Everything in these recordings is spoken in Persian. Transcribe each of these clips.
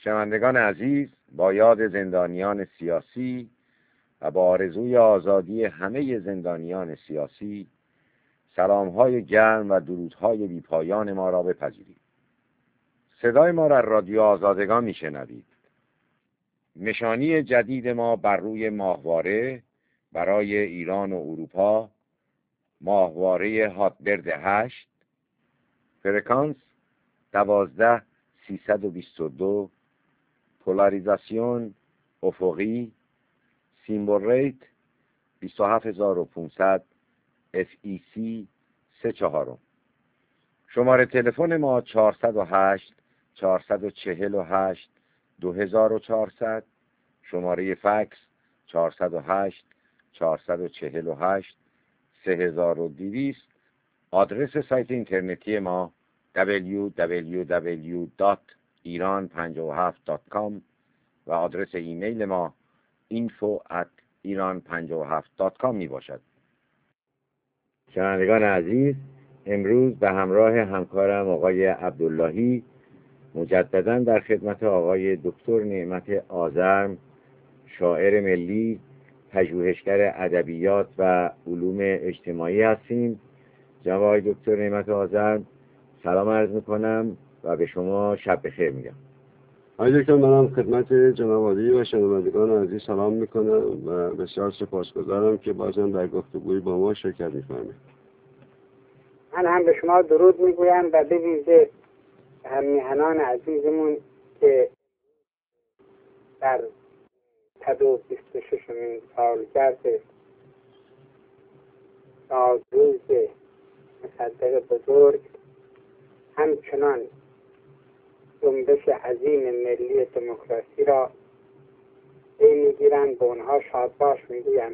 شنوندگان عزیز، با یاد زندانیان سیاسی و با آرزوی آزادی همه زندانیان سیاسی، سلام‌های گرم و درودهای بی‌پایان ما را بپذیرید. صدای ما را رادیو آزادگان میشنوید. نشانی جدید ما بر روی ماهواره برای ایران و اروپا، ماهواره هاتبرد 8، فرکانس 12322، پولاریزاسیون افقی، سیمبل ریت 27500، FEC 34. شماره تلفن ما 408 448 2400، شماره فکس 408 448 3200. آدرس سایت اینترنتی ما www.iran57.com و آدرس ایمیل ما info@iran57.com می باشد. شنوندگان عزیز، امروز به همراه همکارم آقای عبداللهی مجددا در خدمت آقای دکتر نعمت آذرم، شاعر ملی، پژوهشگر ادبیات و علوم اجتماعی هستیم. جناب آقای دکتر نعمت آذرم، سلام عرض میکنم و به شما شب بخیر میگم. آقای دکتر، منم خدمت جناب عالی و شنوندگان عزیز سلام میکنم و بسیار سپاسگزارم که بازم در گفتگوی با ما شرکت میفرمایید. من هم به شما درود میگویم و به ویژه هم میهنان عزیزمون که در 126مین سالگرد روز مصدق بزرگ همچنان جنبش عظیم ملی دموکراسی را میگیرند. به اونها شادباش میگویم،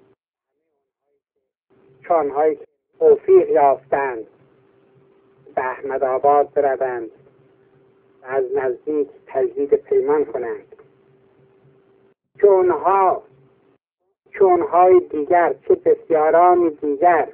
چون آنهایی که توفیق یافتند به احمد آباد بروند و از نزدیک تجدید پیمان کنند، چونهای دیگر چه بسیاران دیگر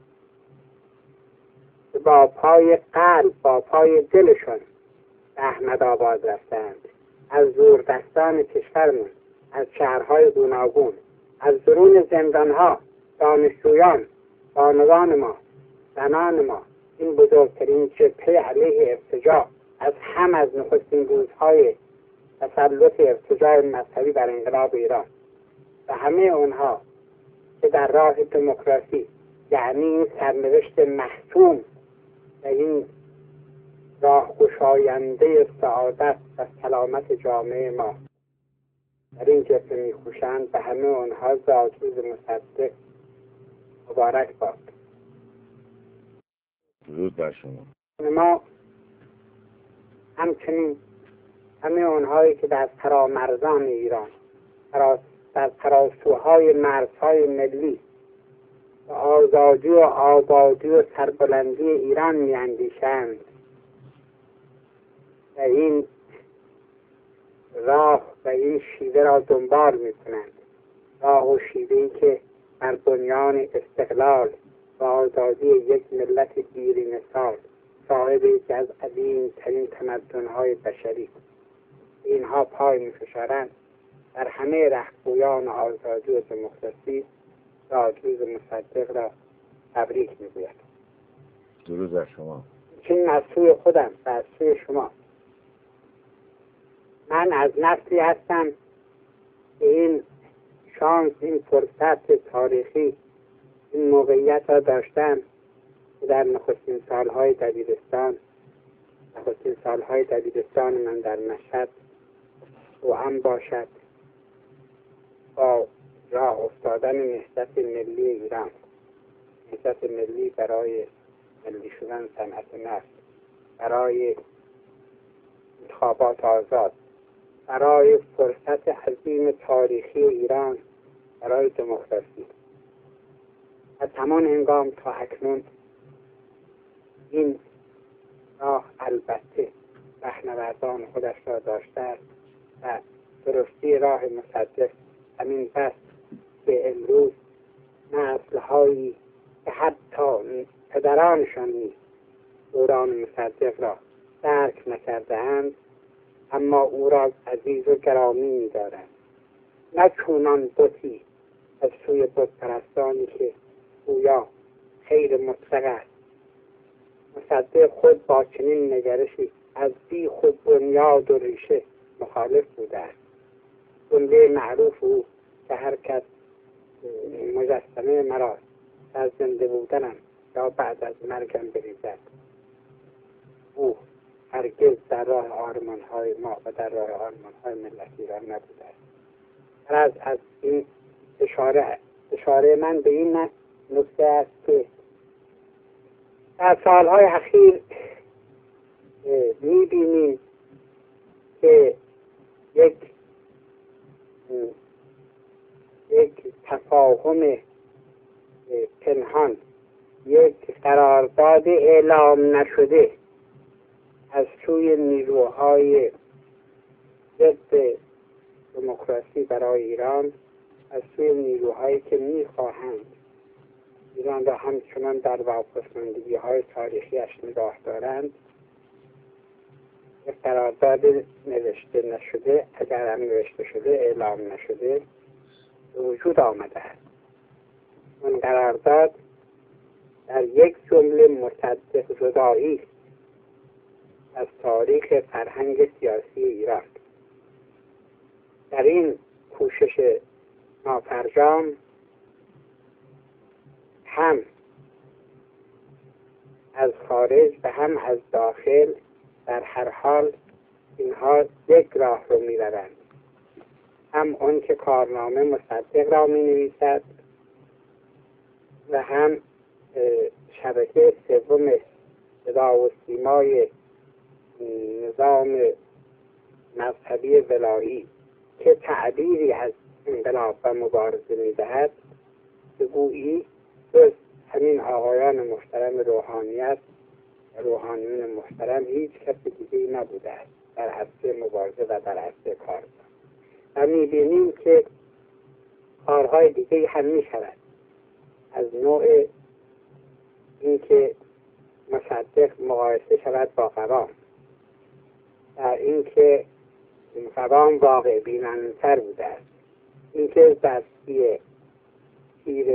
با پای قلب، با پای دلشون به احمد آباد رفتند، از دور دستان کشورمون، از شهرهای گوناگون، از درون زندانها، دانشجویان، بانوان ما، زنان ما، این بزرگترین جبهه علیه ارتجاع از نخستین روزهای تسلط ارتجاع مذهبی بر انقلاب ایران و همه اونها که در راه دموکراسی، یعنی این سرنوشت محتوم و این راه گشاینده سعادت و سلامت جامعه ما در این جبهه می‌کوشند، به همه اونها زادروز مصدق مبارک باد. درود بر شما. ما همچنین همه اونهایی که در فرامرزان ایران، در تراسوهای مرزهای ملی و آزادی و آبادی و سربلندی ایران میاندیشند و این راه و این شیوه را دنبال میکنند، راه و شیوهی که بر بنیان استقلال و آزادی یک ملت دیرینه سال، صاحب یکی از عظیم‌ترین تمدن‌های بشری، اینها پای می‌فشارند، در همه رهپویان آزادی و دموکراسی زادروز مصدق را تبریک می‌گوید. درود بر شما. چون از سوی خودم و از سوی شما، من از نسلی هستم که این شانس، این فرصت تاریخی، این موقعیت را داشتم که در نخستین سالهای دبیرستان من در مشهد توأم باشد با راه افتادن نهضت ملی ایران، نهضت ملی برای ملی شدن صنعت نفت، برای انتخابات آزاد، برای فرصت عظیم تاریخی ایران برای دموکراسی. از همان هنگام تا اکنون این راه البته رهنوردان خودش را داشته است و درستی راه مصدق همین بس که امروز نسل‌هایی که حتی پدرانشان نیز دوران مصدق را درک نکرده‌اند اما او را عزیز و گرامی می‌دارند. نه چونان بتی از سوی بت پرستانی که گویا خیر مطلق است. مصدق خود با چنین نگرشی از بیخ و بنیاد و ریشه مخالف بوده است. جمله معروف او که هر کس مجسمه مرا از زنده بودنم یا بعد از مرگم بریزد، او هرگز در راه آرمان‌های ما و در راه آرمان‌های ملت ایران نبوده است. از این اشاره من به این نکته است که در سالهای اخیر می‌بینیم که یک تفاهم پنهان، یک قرارداد اعلام نشده از سوی نیروهای ضد دموکراسی برای ایران، از سوی نیروهایی که میخواهند ایران را همچنان در واپسماندگی‌های تاریخیش نگاه دارند، یک قرارداد نوشته نشده، اگر هم نوشته شده اعلام نشده، وجود آمده است. اون قرارداد در یک جمله مصدق زدایی است از تاریخ فرهنگ سیاسی ایران. در این کوشش نافرجام هم از خارج و هم از داخل در هر حال اینها یک راه رو می روند. هم اون که کارنامه مصدق را می نویسد و هم شبکه سوم صدا و سیمای نظام مذهبی ولایی که تعبیری از انقلاب و مبارزه می دهد، که گویی جز همین آقایان محترم روحانیت و روحانیون محترم هیچ کس دیگه‌ای نبوده است در عرصه مبارزه و در عرصه کار. و می‌بینیم که کارهای دیگه‌ای هم می‌شود از نوع اینکه مصدق مقایسه شود با قوام، در اینکه قوام واقع بینانه‌تر بوده است، اینکه در تیر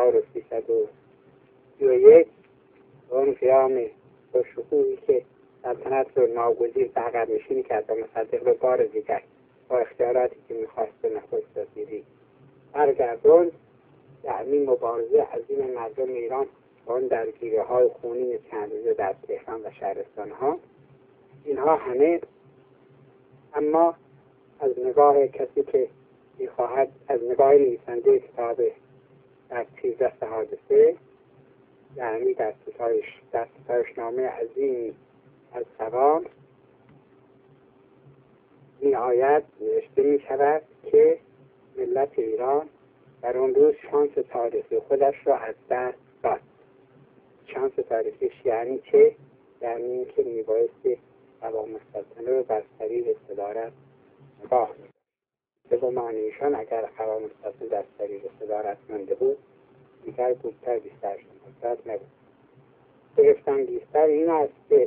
1331 اون قیام با شکوهی که سلطنت رو ناگزیر به عقب نشینی کرد و مصدق رو بار دیگر با اختیاراتی که میخواست به نخست وزیری برگردوند، یعنی مبارزه عظیم مردم ایران با اون درگیری‌های خونین چند روزه در تهران و شهرستان‌ها، اینها همه اما از نگاه کسی که میخواهد، از نگاه نویسنده کتاب در تیزدست حادثه، یعنی در ستایشنامه عظیمی از قوام می آید نوشته می شود که ملت ایران در اون روز شانس تاریخی خودش را از دست داد. شانس تاریخیش یعنی چه؟ یعنی اینکه می بایستی قوام السلطنه رو بر سریر صدارت نگاه می داشت. به گمان ایشان اگر قوام السلطنه در سریر صدارت مانده بود، دیگر بودتر بیشتر شد نبود. شگفت‌انگیزتر این است که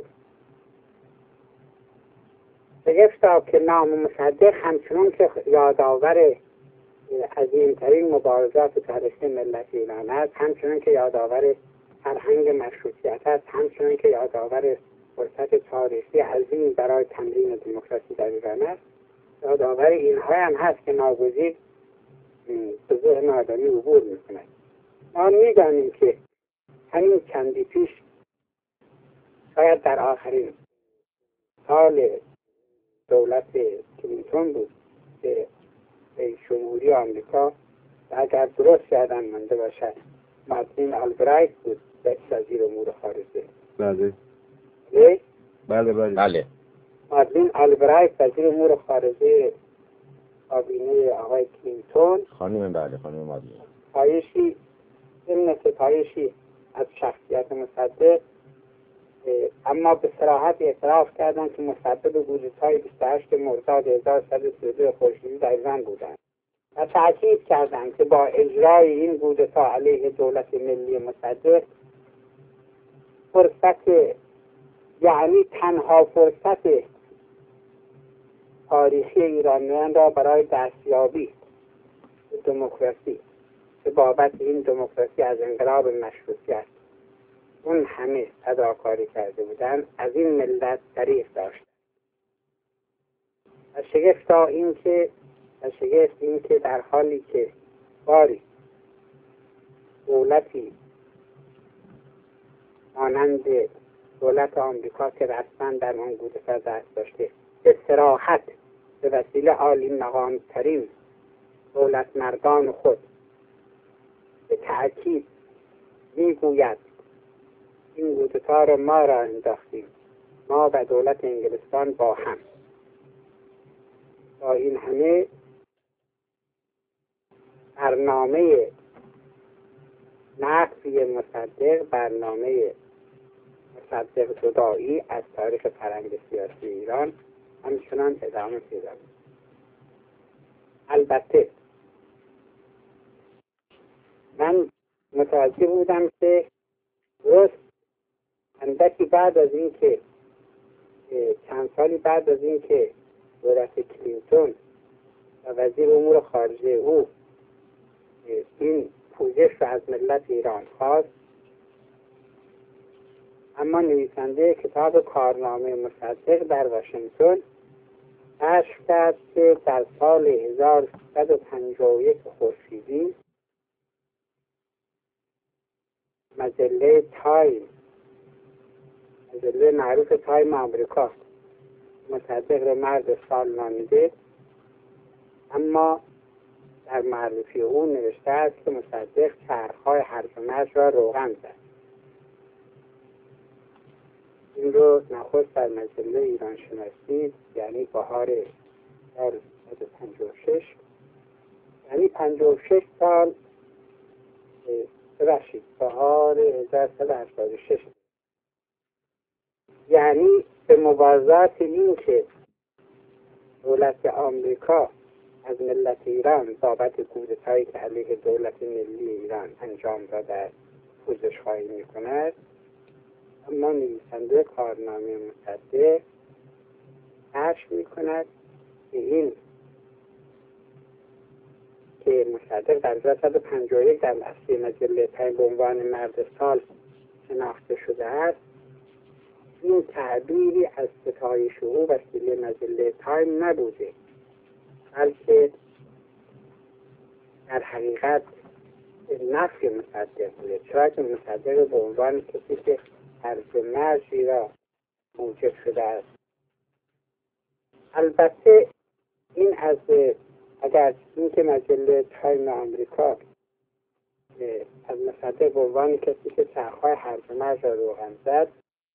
شگفتا که نام مصدق همچنان که یادآور عظیمترین مبارزات تاریخی ملت ایران است، همچنان که یادآور فرهنگ مشروطیت است، همچنان که یادآور فرصت تاریخی عظیم برای تمرین دموکراسی در ایران است، یادآور اینها هم هست که ناگزیر به ذهن آدمی عبور می‌کند. ما می‌دانیم که همین چندی پیش، شاید در آخرین سال دولت کلینتون بود که رئیس جمهوری آمریکا، و اگر درست یادم مانده باشد مادلین آلبرایت بود وزیر امور خارجه. بله. مادلین آلبرایت وزیر امور خارجه کابینه آقای کلینتون، خانم مادلین، ستایشی از شخصیت مصدق، اما به صراحت اعتراف کردند که مصدق کودتای 28 مرداد 1132 خورشیدی در ایران بودند و تأکید کردند که با اجرای این کودتا علیه دولت ملی مصدق، فرصت، یعنی تنها فرصت تاریخی ایرانیان را برای دستیابی به دموکراسی به بابت این دموکراسی از انقلاب مشروطیت اون همه فداکاری کرده بودند، از این ملت دریغ داشتند. و شگفت این که در حالی که باری دولتی مانند دولت آمریکا که رسما در آن کودتا دست داشته به صراحت به وسیله عالی مقام ترین دولت مردان خود به تأکید میگوید این کودتا را ما را انداختیم، ما و دولت انگلستان با هم. با این همه برنامه نقضی برنامه مصدق جدایی از تاریخ فرهنگ سیاسی ایران همچنان ادامه پیدا کرد. البته من متوجه بودم که درست اندکی بعد از این که چند سالی بعد از این که دولت کلینتون و وزیر امور خارجه او این پوزش را از ملت ایران خواست، اما نویسنده کتاب کارنامه مصدق در واشنگتن کشف کرد که در سال 1351 خورشیدی مجله تایم، مجله معروف تایم آمریکا، مصدق را مرد سال نامیده، اما در معرفی او نوشته است که مصدق چرخهای هرج و مرج را روغن زد. این رو نخست در مجله ایران شناسی، یعنی بهار 1956، یعنی 56 سال بهار 1386، یعنی به موازات این که دولت آمریکا از ملت ایران بابت کودتایی که علیه دولت ملی ایران انجام داده پوزش خواهی می کند، اما نویسنده کارنامه مصدق کشف می کند که این که مصدق در 1951 در اصلی مجله تایم به عنوان مرد سال شناخته شده است، این تعبیری از ستایش او وسیله مجله تایم نبوده، بلکه در حقیقت نفی مصدق بوده، چرا که مصدق به عنوان کسی که هرج و مرجی را موجب شده است. البته این اگر این که مجله تایم آمریکا از مصدق به عنوان کسی که چرخهای هرج و مرج را روغن زد،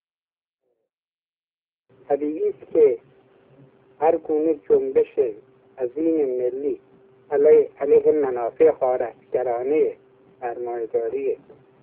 طبیعی است که هر گونه جنبش عظیم ملی علیه منافع غارتگرانه سرمایه‌داری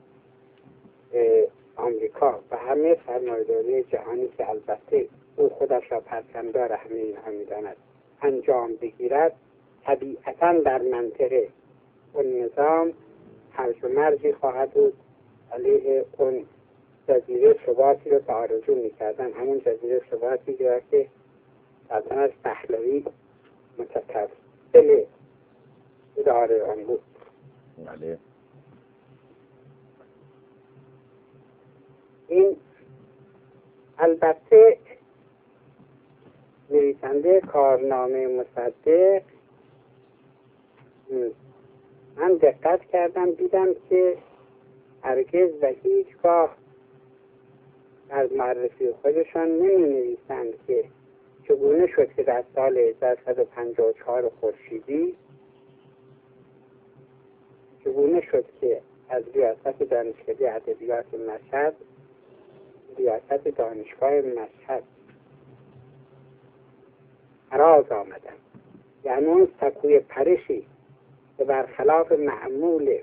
آمریکا و همه سرمایه‌داری جهانی که البته او خودش را پرچمدار همه اینها می‌داند انجام بگیرد، طبیعتاً در منطقه اون نظام هرج و مرجی خواهد بود علیه اون جزیره ثباتی رو که آرزو می‌کردن، همون جزیره ثباتی که سلطنت پهلوی متکفل اداره آن بود. بله. این البته نویسنده کارنامه مصدق، من دقت کردم دیدم که هرگز و هیچگاه در معرفی خودشان نمی نویسند که چگونه شد که در سال 1354 خورشیدی چگونه شد که از ریاست دانشکده ادبیات مشهد ریاست دانشگاه مشهد فراز آمدن. یعنی اون سکوی پرشی که برخلاف معمول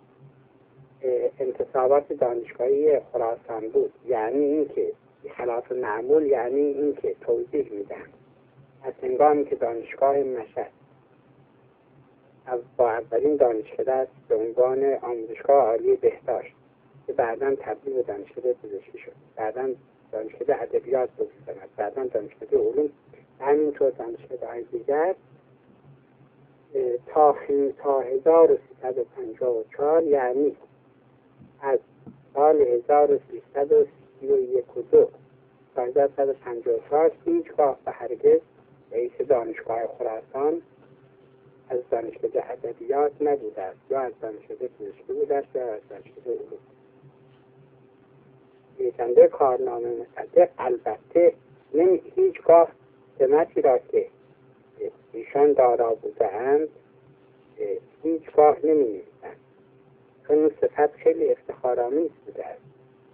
انتصابات دانشگاهی خراسان بود، یعنی اینکه خلاف معمول، یعنی اینکه توضیح میدن از هنگامی که دانشگاه مشهد با اولین دانشکده است به عنوان آموزشگاه عالی بهداشت که بعداً تبدیل به دانشکده پزشکی شد، بعداً دانشکده ادبیات بود، بعداً دانشکده علوم، همینطور دانشکده‌های دیگر تا 1354 یعنی از سال 1331 و 2 تا 1354 هیچگاه و هرگز رئیس دانشگاه خراسان از دانشکده ادبیات نبوده است، یا از دانشکده پزشکی بوده است یا از دانشکده علوم. نویسنده کارنامه مصدق البته هیچگاه سمتی را که ایشان دارا بوده‌اند هیچگاه نمی‌نویسند، چون اون صفت خیلی افتخارآمیز بوده است.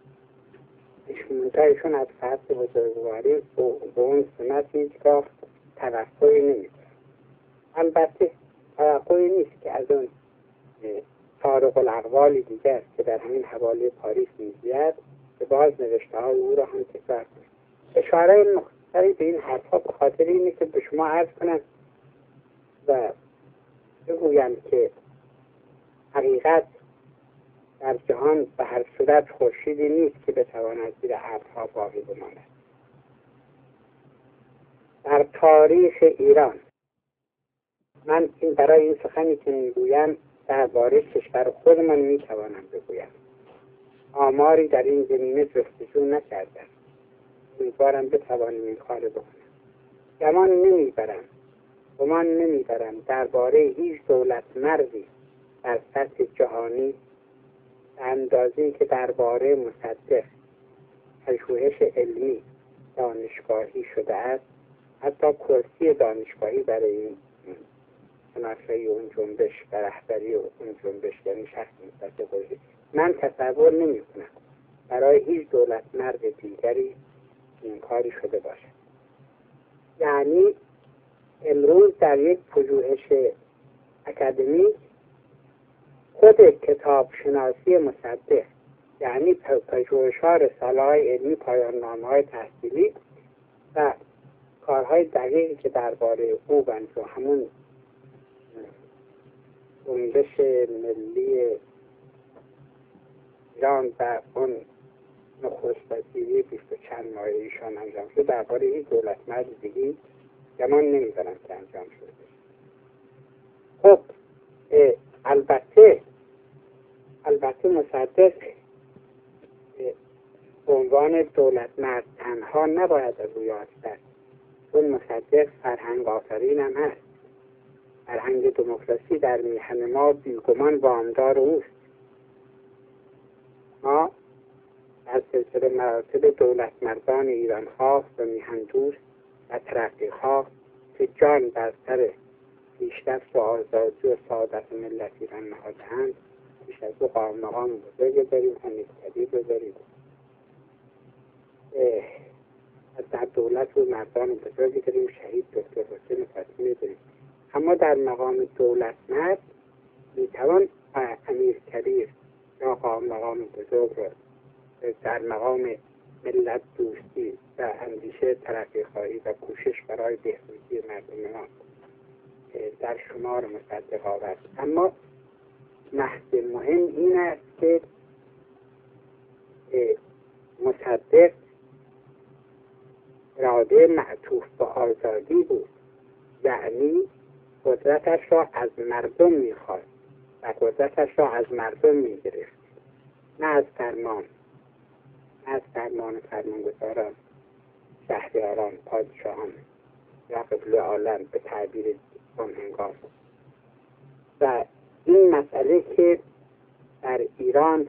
ایشون از فرد بزرگواری به اون سمت هیچگاه توقعی نمی‌کنند. البته توقعی نیست که از اون طارق الاقوال دیگر که در همین حوالی پاریس می‌زید که باز نوشته‌های او را هم تکرار کنید. اشاره مختصری به این حرف‌ها به خاطر اینه که به شما عرض کنم و بگویم که حقیقت در جهان به هر صورت خورشیدی نیست که بتواند زیر ابرها باقی بماند. در تاریخ ایران من این برای این سخنی که میگویم درباره کشور خودمان میتوانم بگویم. آماری در این زمینه جستجو نکردم. امیدوارم بتوانیم این کار بکنم. گمان نمیبرم درباره هیچ دولت مردی در سطح جهانی به اندازه‌ای که درباره مصدق پژوهش علمی دانشگاهی شده است. حتی کرسی دانشگاهی برای این شناسایی اون جنبش و رهبری اون جنبش، یعنی شخص مصدق، من تصور نمی کنم برای هیچ دولت مرد دیگری این کاری شده باشد. یعنی امروز در یک پژوهش اکادمیک خود کتاب شناسی مصدق، یعنی پژوهش‌ها، رساله‌های علمی، پایان‌نامه‌های تحصیلی و کارهای دقیقی که درباره او و همون جنبش ملی ایران و اون نخست وزیری 20 چند ماه ایشان انجام شد، درباره این دولت مرد دیگه گمان نمی‌کنم که انجام شده. خب البته مصدق به عنوان دولت مرد تنها نباید از او یاد کرد، چون مصدق فرهنگ آفرین هم هست. فرهنگ دموکراسی در میهن ما بیگمان وامدار اوست. ما از سلسله مراتب دولت مردان ایران‌خواه و میهن دوست و ترقی‌خواه که جان بر سر پیشرفت و آزادی و سعادت ملت ایران نهاده‌اند، پیش از او مقام بزرگ داریم، حمید کبیر رو داریم، در دولت و مردان بزرگی داریم، شهید دکتر حسین فاطمی داریم. اما در مقام دولت مرد میتوان امیر کبیر یا مقام بزرگ رو در مقام ملت دوستی و اندیشه ترقی خواهی و کوشش برای بهبودی مردم ما در شمار مصدق آورد. اما محض مهم این است که مصدق اراده معطوف به آزادی بود، یعنی قدرتش را از مردم میخواست و قدرتش را از مردم میگرفت، نه از فرمانگذاران، شهریاران، پادشاهان یا قبله عالم به تعبیر اون هنگام. و این مسئله که در ایران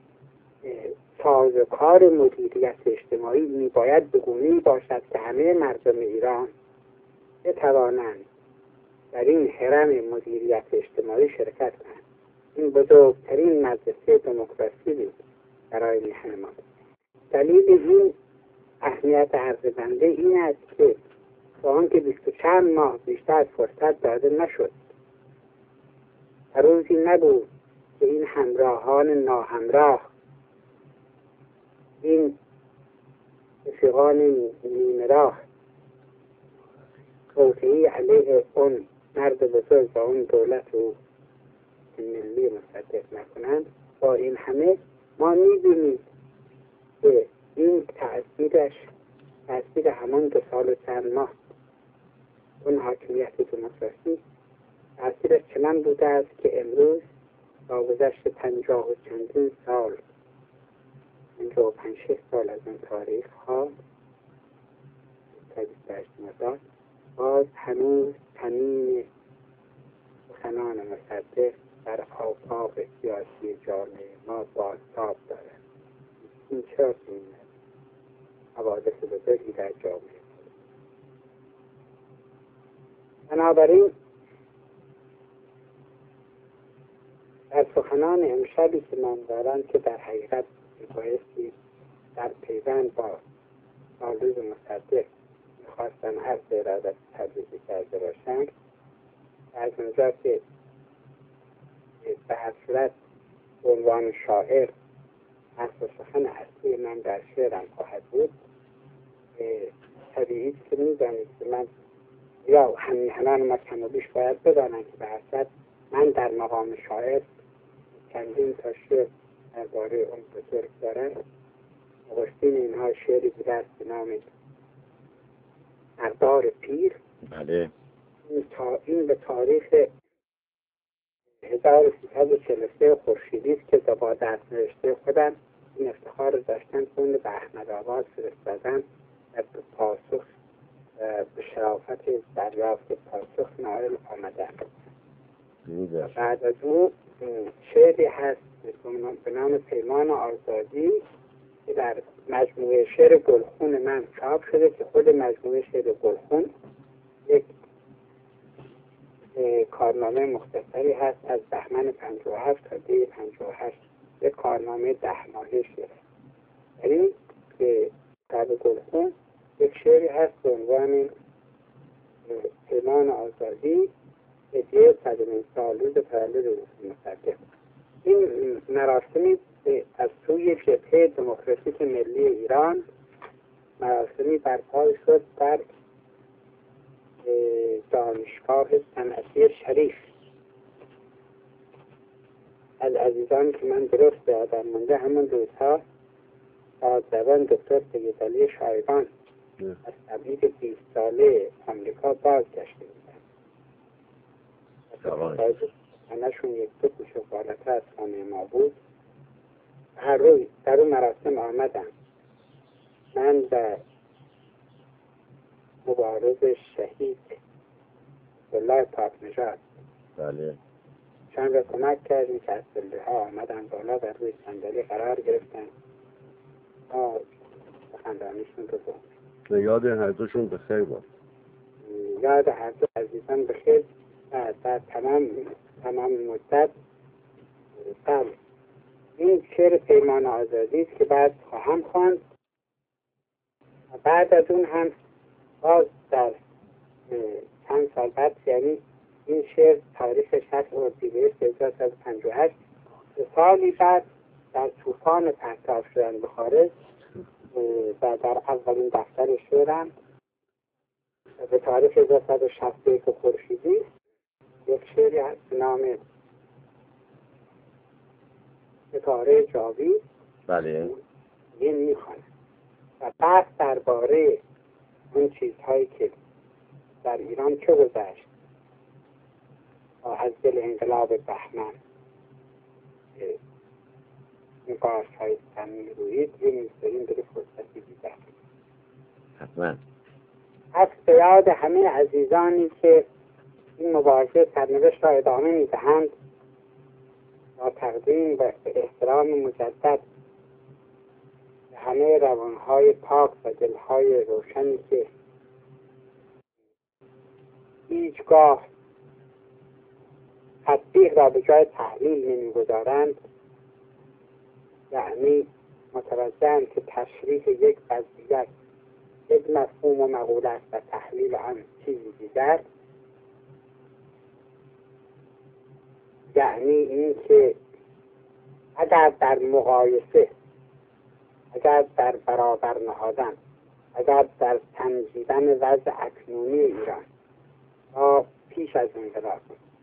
سازوکار مدیریت اجتماعی میباید به گونه‌ای باشد که همه مردم ایران بتوانند در این هرم مدیریت اجتماعی شرکت کنند. این بزرگترین مدرسه دموکراسی بود برای میهن ما. دلیل این اهمیت عرض بنده این است که با آنکه 20 چند ماه بیشتر فرصت داده نشد، روزی نبود که این همراهان ناهمراه، این رفیقان نیمه راه توطئه‌ای علیه اون مرد بزرگ و اون دولت و ملی مصدق نکنند. با این همه ما می‌بینیم که این تأثیر همون 2 سال و چند ماه اون حاکمیت دموکراسی تأثیرش چنان بوده است که امروز با گذشت 50 و چندین سال 55 سال از اون تاریخ ها تا 28 مرداد باز هنوز تنین سخنان مصدق در آفاق سیاسی جامعه ما بازتاب دارد. این چرا این حوادث بزرگی در جامعه. بنابراین در سخنان امشبی که من دارم که در حقیقت بایستی در پیوند با سالوز مصدق میخواستم هر ارادت تبریزی کرده باشم، از اونجا که به هر صورت عنوان شاعر اصل سخن اصلی من در شعرم خواهد بود، طبیعی که میدانید که من یا همیهنان ما کم و بیش باید بدانم که به هر صورت من در مقام شاعر چندین تا شعر درباره اون بزرگ دارم. نخستین اینها شعری بوده است به نام سردار پیر. بله. این به تاریخ 1343 خورشیدی است که با دست نوشته خودم این افتخار رو داشتم که اون به احمدآباد فرستادم و به پاسخ به شرافت دریافت پاسخ نائل آمده. بعد از اون شعری هست به نام پیمان آزادی که در مجموعه شعر گلخون من چاپ شده که خود مجموعه شعر گلخون یک کارنامه مختصری هست از بهمن 57 تا دی 58، یک کارنامه 10 ماهه شعر. در این کتاب گلخون یک شعری هست به عنوان پیمان آزادی هدیه 100مین سالروز تولد مصدق. این مراسمی از سوی جبهه دموکراتیک ملی ایران مراسمی برپا شد در دانشگاه صنعتی شریف. از عزیزان که من درست یادم مونده همون روزها دادزبان دکتر سیدعلی شایگان از تبعید 20 ساله آمریکا بازگشته بودن. خانه‌شون یک دو کوچه بالاتر از خانه ما بود. هر روز در اون مراسم آمدم. من و مبارز شهید الله پاک نژاد بله چند را کمک کردیم که از پله ها آمدن بالا و روی صندلی قرار گرفتن. سخنرانیشون رو بود. یاد هر دوشون بخیر باد. یاد هر دو عزیزان بخیر. در تمام مدت این شعر پیمان آزادی است که بعد خواهم خواند. بعد از اون هم باز در چند سال بعد، یعنی این شعر تاریخ 6 اردیبهشت 1358، سالی بعد در طوفان پرتاب شدن به خارج و در اولین دفتر شعرم به تاریخ 1361 خورشیدی یک شعری هست به نام ستاره جاوید. بله. این میخوانم و بعد درباره اون چیزهایی که در ایران چه گذشت از دل انقلاب بهمن نقاش های سمی روید یه میسترین دل فرصتی دیده. حتما. از به یاد همه عزیزانی که این مبارزه سرنوشت را ادامه میدهند با تقدیم و احترام مجدد به همه روانهای پاک و دلهای روشنی که هیچگاه تطبیق را به جای تحلیل نمیگذارند، یعنی متوجهند که تشریح یک وضعیت یک مفهوم و مقوله است و تحلیل آن چیزی دیگر، یعنی این که اگر در مقایسه، اگر در برابر نهادن، اگر در سنجیدن وضع اکنونی ایران تا پیش از انقلاب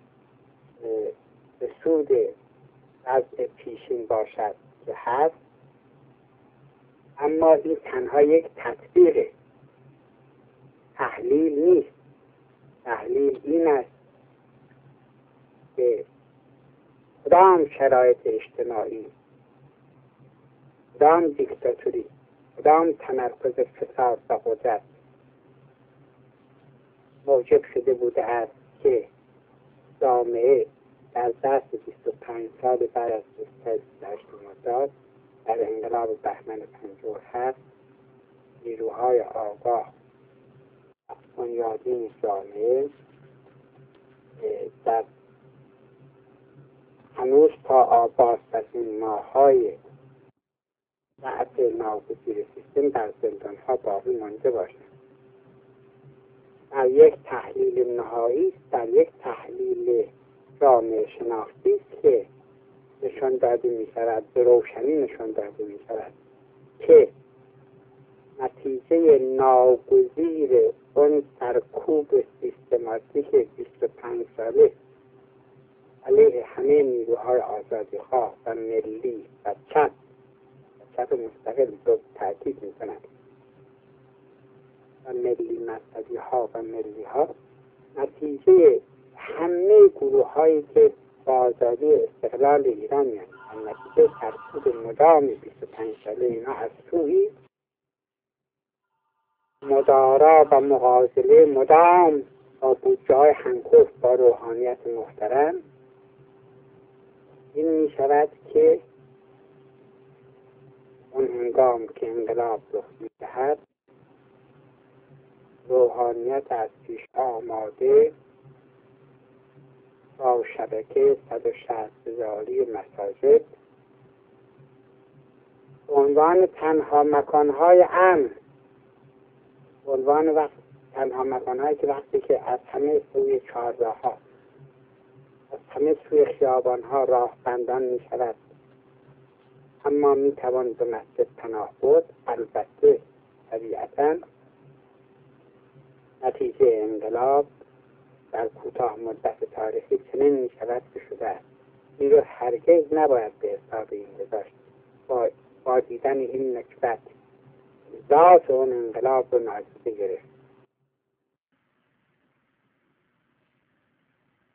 به سود وضع پیشین باشد که هست، اما این تنها یک تطبیق تحلیل نیست، تحلیل این است که کدام شرایط اجتماعی، کدام دیکتاتوری، کدام تمرکز فساد و قدرت موجب شده بوده است که جامعه در ظرف 25 سال بعد از 28 مرداد در انقلاب بهمن 57 نیروهای آگاه بنیادین جامعه در هنوز تا آبادترین ماه‌های ضعف ناگزیر سیستم در زندان‌ها باقی مانده باشند. در یک تحلیل نهایی است، در یک تحلیل جامعه شناختی است که نشان داده می‌شود، به روشنی نشان داده می‌شود که نتیجه ناگزیر اون سرکوب سیستماتیک 25 ساله علیه همه نیروهای آزادی‌خواه و ملی و چپ مستقل رو تأکید می‌کند و ملی مذهبی ها و ملی ها، نتیجه همه گروه هایی که با آزادی استقلال ایران میان، نتیجه سرکوب مدام 25 ساله اینا از سوی مدارا و مغازله مدام با بودجه های هنگفت با روحانیت محترم، این می شود که اون هنگام که انقلاب رخ می دهد روحانیت از پیش آماده با شبکه 160,000 مساجد به عنوان تنها مکانهای امن، به عنوان تنها مکانهایی که وقتی که از همه سوی چهارراه‌ها، از همه سوی خیابان‌ها راه بندان می شود اما می توان به مسجد پناه برد، البته طبیعتاً نتیجه انقلاب در کوتاه مدت تاریخی چنین می شود که شده است. این رو هرگز نباید به حساب این گذاشت. با دیدن این نکبت ذات اون انقلاب رو نادیده گرفت.